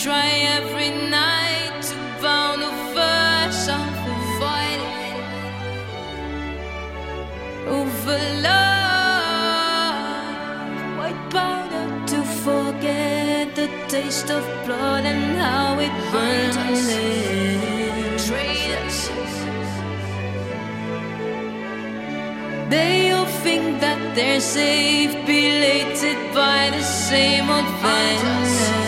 Try every night to pound over something, fighting over love. White powder to forget the taste of blood and how it burned us. Traitors. They all think that they're safe, belated by the same old fantasy.